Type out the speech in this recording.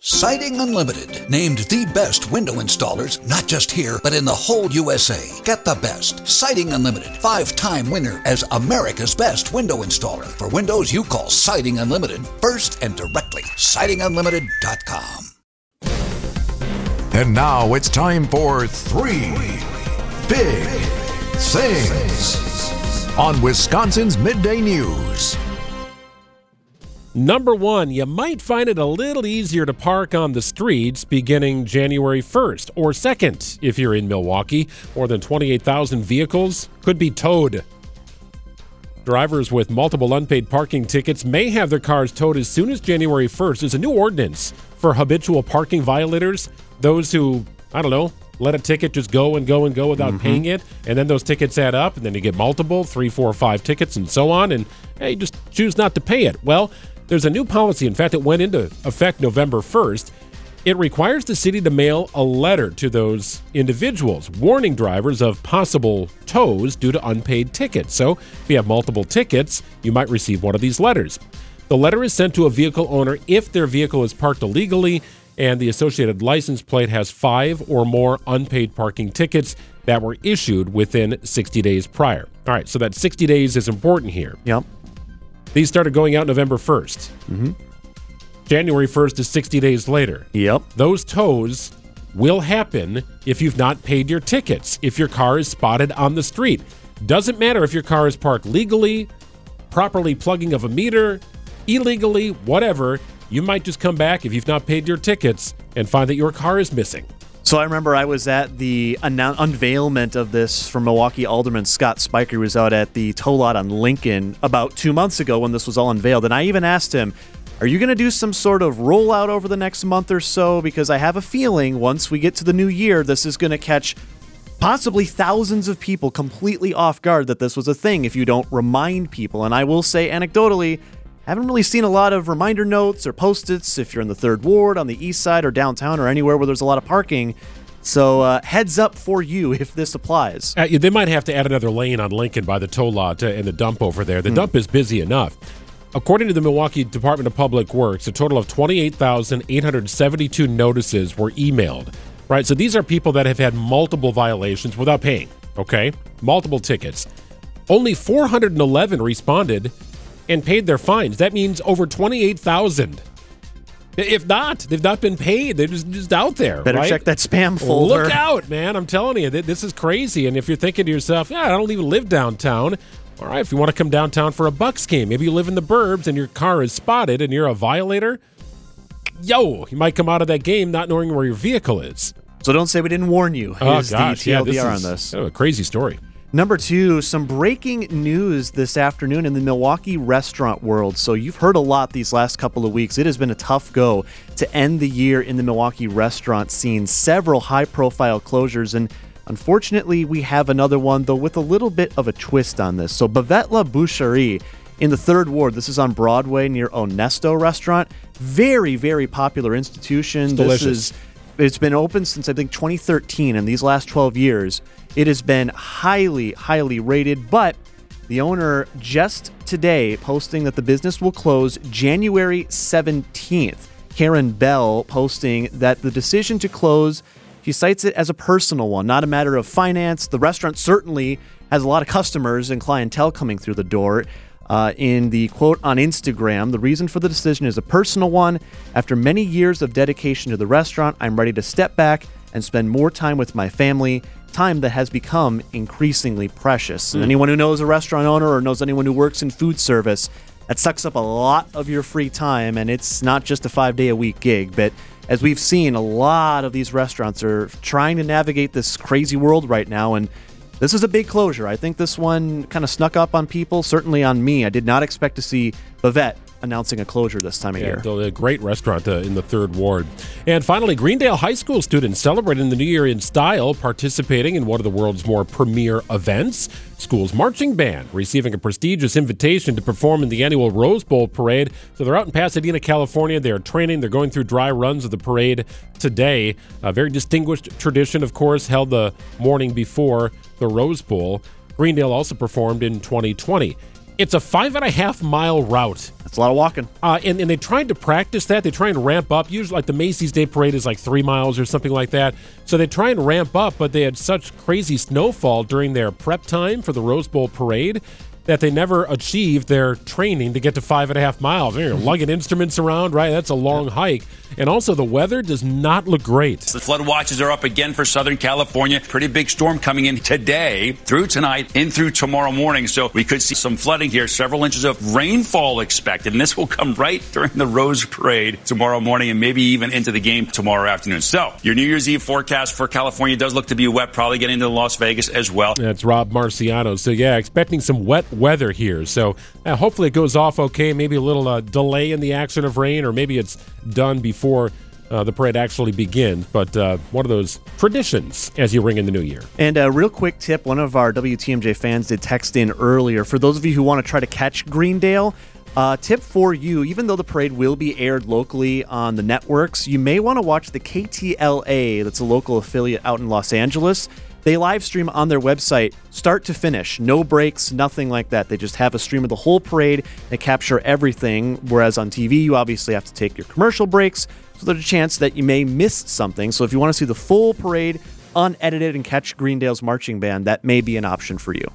Siding Unlimited, named the best window installers, not just here, but in the whole USA. Get the best. Siding Unlimited, 5-time winner as America's best window installer. For windows you call Siding Unlimited first and directly. SidingUnlimited.com. And now it's time for 3 Big Things on Wisconsin's Midday News. Number 1, you might find it a little easier to park on the streets beginning January 1st or 2nd if you're in Milwaukee. More than 28,000 vehicles could be towed. Drivers with multiple unpaid parking tickets may have their cars towed as soon as January 1st. There's a new ordinance for habitual parking violators, those who, let a ticket just go and go without paying it, and then those tickets add up, and then you get multiple, 3, 4, 5 tickets and so on, and you just choose not to pay it. Well, there's a new policy. In fact, it went into effect November 1st. It requires the city to mail a letter to those individuals warning drivers of possible tows due to unpaid tickets. So if you have multiple tickets, you might receive one of these letters. The letter is sent to a vehicle owner if their vehicle is parked illegally and the associated license plate has 5 or more unpaid parking tickets that were issued within 60 days prior. All right, so that 60 days is important here. Yep. These started going out November 1st. Mm-hmm. January 1st is 60 days later. Yep. Those tows will happen if you've not paid your tickets, if your car is spotted on the street. Doesn't matter if your car is parked legally, properly plugging of a meter, illegally, whatever. You might just come back if you've not paid your tickets and find that your car is missing. So I remember I was at the unveilment of this from Milwaukee Alderman Scott Spiker, who was out at the tow lot on Lincoln about 2 months ago when this was all unveiled. And I even asked him, are you going to do some sort of rollout over the next month or so? Because I have a feeling once we get to the new year, this is going to catch possibly thousands of people completely off guard that this was a thing if you don't remind people. And I will say anecdotally, haven't really seen a lot of reminder notes or Post-its if you're in the 3rd Ward, on the east side, or downtown, or anywhere where there's a lot of parking. So heads up for you if this applies. They might have to add another lane on Lincoln by the tow lot and the dump over there. The dump is busy enough. According to the Milwaukee Department of Public Works, a total of 28,872 notices were emailed. Right, so these are people that have had multiple violations without paying, okay? Multiple tickets. Only 411 responded and paid their fines. That means over 28,000. If not, they've not been paid. They're just out there. Better right? check that spam folder. Look out, man. I'm telling you, this is crazy. And if you're thinking to yourself, I don't even live downtown. All right, if you want to come downtown for a Bucks game, maybe you live in the burbs and your car is spotted and you're a violator, you might come out of that game not knowing where your vehicle is. So don't say we didn't warn you. Here's the TLDR on this. A crazy story. Number 2, some breaking news this afternoon in the Milwaukee restaurant world. So you've heard a lot these last couple of weeks. It has been a tough go to end the year in the Milwaukee restaurant scene. Several high-profile closures, and unfortunately, we have another one, though with a little bit of a twist on this. So Bavette La Boucherie in the 3rd Ward, this is on Broadway near Onesto Restaurant. Very, very popular institution. It's delicious. It's been open since, I think, 2013, and these last 12 years, it has been highly, highly rated, but the owner just today posting that the business will close January 17th. Karen Bell posting that the decision to close, she cites it as a personal one, not a matter of finance. The restaurant certainly has a lot of customers and clientele coming through the door. In the quote on Instagram, the reason for the decision is a personal one. After many years of dedication to the restaurant, I'm ready to step back and spend more time with my family, time that has become increasingly precious. And anyone who knows a restaurant owner or knows anyone who works in food service, that sucks up a lot of your free time, and it's not just a 5-day-a-week gig. But as we've seen, a lot of these restaurants are trying to navigate this crazy world right now, and this is a big closure. I think this one kind of snuck up on people, certainly on me. I did not expect to see Bavette announcing a closure this time of year. A great restaurant in the 3rd Ward. And finally, Greendale High School students celebrating the New Year in style, participating in one of the world's more premier events. School's marching band receiving a prestigious invitation to perform in the annual Rose Bowl parade. So they're out in Pasadena, California. They're training. They're going through dry runs of the parade today. A very distinguished tradition, of course, held the morning before the Rose Bowl. Greendale also performed in 2020. It's a 5.5-mile route. That's a lot of walking. And they tried to practice that. They try and ramp up. Usually, like the Macy's Day Parade is like 3 miles or something like that. So they try and ramp up, but they had such crazy snowfall during their prep time for the Rose Bowl parade that they never achieved their training to get to 5.5 miles. You're lugging instruments around, right? That's a long hike. And also, the weather does not look great. The flood watches are up again for Southern California. Pretty big storm coming in today, through tonight, in through tomorrow morning. So we could see some flooding here. Several inches of rainfall expected. And this will come right during the Rose Parade tomorrow morning and maybe even into the game tomorrow afternoon. So your New Year's Eve forecast for California does look to be wet, probably getting into Las Vegas as well. That's Rob Marciano. So, yeah, expecting some wet weather here. So hopefully it goes off okay. Maybe a little delay in the action of rain, or maybe it's done before the parade actually begins. But one of those traditions as you ring in the new year. And a real quick tip, one of our WTMJ fans did text in earlier. For those of you who want to try to catch Greendale, tip for you, even though the parade will be aired locally on the networks, you may want to watch the KTLA, that's a local affiliate out in Los Angeles. They live stream on their website, start to finish. No breaks, nothing like that. They just have a stream of the whole parade. They capture everything, whereas on TV, you obviously have to take your commercial breaks. So there's a chance that you may miss something. So if you want to see the full parade unedited and catch Greendale's marching band, that may be an option for you.